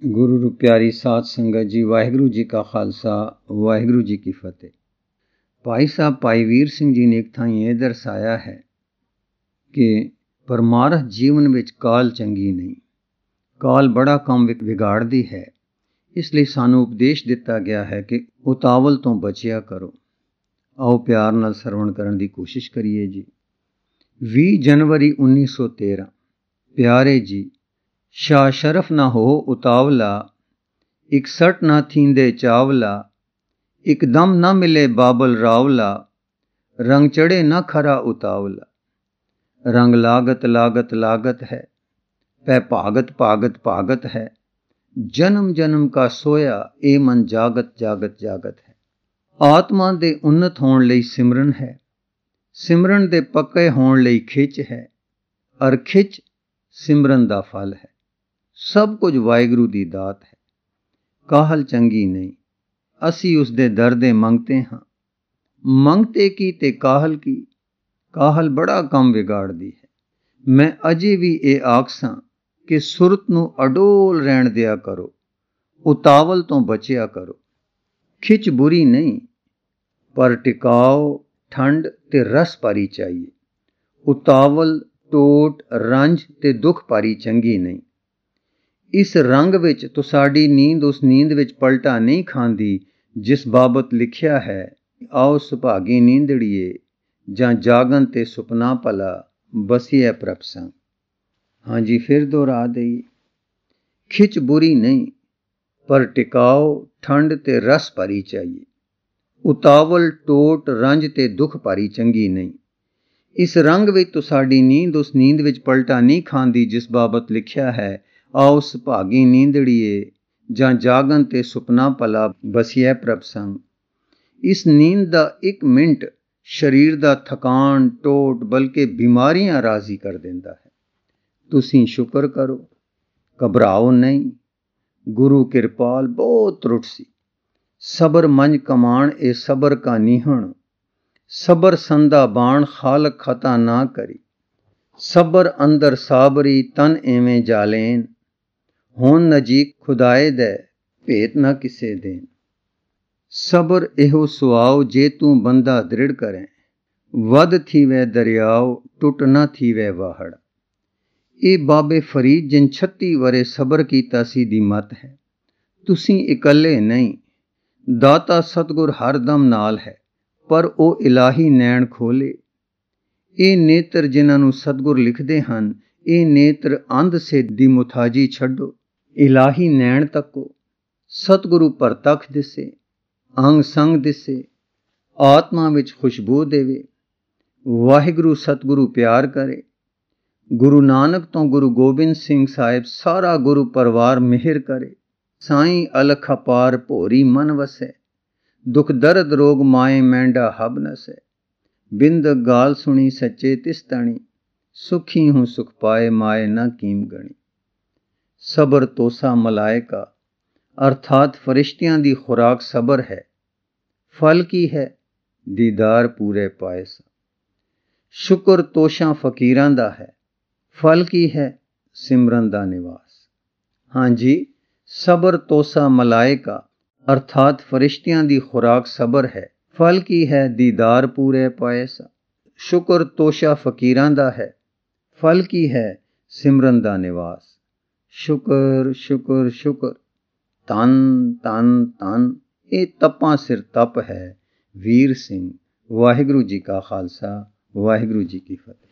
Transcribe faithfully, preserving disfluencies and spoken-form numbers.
गुरु रू प्यारी साध संगत जी, वाहिगुरु जी का खालसा, वाहिगुरु जी की फतेह। भाई साहब भाई वीर सिंह जी ने एक थां ये दर्शाया है कि परमारथ जीवन विच काल चंगी नहीं, काल बड़ा काम विगाड़दी है। इसलिए सानू उपदेश दिता गया है कि उतावल तो बचिया करो। आओ प्यार नाल सरवण करन दी कोशिश करिए जी। बीस जनवरी उन्नीस सौ तेरह। प्यारे जी, शाह शरफ ना हो उतावला, इकसठ ना थींदे चावला, एकदम ना मिले बाबल रावला, रंग चढ़े ना खरा उतावला। रंग लागत लागत लागत है, पै भागत भागत भागत है, जन्म जन्म का सोया ए मन जागत जागत जागत है। आत्मा दे उन्नत होण लई सिमरन है, सिमरन दे पक्के होण लई खिच है, अर खिच सिमरन दा फल है। सब कुछ वाहिगुरु दी दात है। काहल चंगी नहीं, असी उसदे दर दे मंगते हां। मंगते की ते काहल की, काहल बड़ा काम विगाड़दी है। मैं अजे भी ये आखसां कि सुरत नूं अडोल रहण दिया करो, उतावल तो बचिया करो। खिच बुरी नहीं, पर टिकाओ ठंड ते रस पारी चाहिए। उतावल टोट रंज ते दुख पारी चंगी नहीं। इस रंग विच तुसाडी नींद उस नींद विच पलटा नहीं खांदी जिस बाबत लिखिया है, आओ सुभागी नींदड़िए, जां जागन ते सुपना भला बसिए प्रभ संग। हाँ जी, फिर दोहरा दई। खिच बुरी नहीं, पर टिकाओ ठंड ते रस पारी चाहिए। उतावल टोट रंज ते दुख पारी चंगी नहीं। इस रंग विच तुसाडी नींद उस नींद विच पलटा नहीं खांदी जिस बाबत लिखिया है, आओ सुभागी नींदड़िए, जां जागन ते सुपना भला बसिए प्रभ संग। इस नींद दा एक मिनट शरीर दा थकान टोट बल्कि बीमारियां राजी कर देंदा है। तुसीं शुक्र करो, घबराओ नहीं। गुरु किरपाल बहुत त्रुट सी। सबर मंज कमान ए सबर का निहण, सबर संदा बाण खालक खता ना करी। सबर अंदर साबरी तन एवें जालेन, होन नजीक खुदाए दे भेत ना किसे देन। सबर एहो सुआओ जे तू बंदा दृढ़ करें, वध थीवे दरियाओ टुट ना थीवे वाहड़। ए बाबे फरीद जिन छत्ती वरे सबर कीता सी दी मत है। तुसीं इकल्ले नहीं, दाता सतगुर हर दम नाल है, पर ओ इलाही नैण खोले। ਇਹ ਨੇਤਰ ਜਿਨ੍ਹਾਂ ਨੂੰ ਸਤਿਗੁਰ ਲਿਖਦੇ ਹਨ, ਇਹ ਨੇਤਰ ਅੰਧ ਸੇ ਦੀ ਮੁਥਾਜੀ ਛੱਡੋ। ਇਲਾਹੀ ਨੈਣ ਤੱਕੋ, ਸਤਿਗੁਰੂ ਪਰਤਖ ਦਿਸੇ, ਅੰਗ ਸੰਗ ਦਿਸੇ, ਆਤਮਾ ਵਿੱਚ ਖੁਸ਼ਬੂ ਦੇਵੇ। ਵਾਹਿਗੁਰੂ ਸਤਿਗੁਰੂ ਪਿਆਰ ਕਰੇ। ਗੁਰੂ ਨਾਨਕ ਤੋਂ ਗੁਰੂ ਗੋਬਿੰਦ ਸਿੰਘ ਸਾਹਿਬ ਸਾਰਾ ਗੁਰੂ ਪਰਿਵਾਰ ਮਿਹਰ ਕਰੇ। ਸਾਈਂ ਅਲਖ ਅਪਾਰ ਭੋਰੀ ਮਨ ਵਸੈ, ਦੁਖ ਦਰਦ ਰੋਗ ਮਾਏ ਮੈਂਡਾ ਹਬ ਨਸੈ। बिंद गाल सुनी सच्चे तिस्तणी, सुखी हूँ सुख पाए माए न कीम गणी। सबर तोसा मलायका अर्थात फरिश्तियां दी खुराक सबर है। फल की है, दीदार पूरे पाएसा। शुक्र तोशा फकीरां दा है, फल की है, सिमरन दा निवास। हाँ जी, सबर तोसा मलायका अर्थात फरिश्तियां दी खुराक सबर है। फल की है, दीदार पूरे पाएसा। शुक्र तोशा फकीरां दा है, फल की है, सिमरन दा निवास। शुक्र शुक्र शुक्र, तन तन तन, ये तपां सिर तप है। वीर सिंह। वाहिगुरु जी का खालसा, वाहिगुरु जी की फतेह।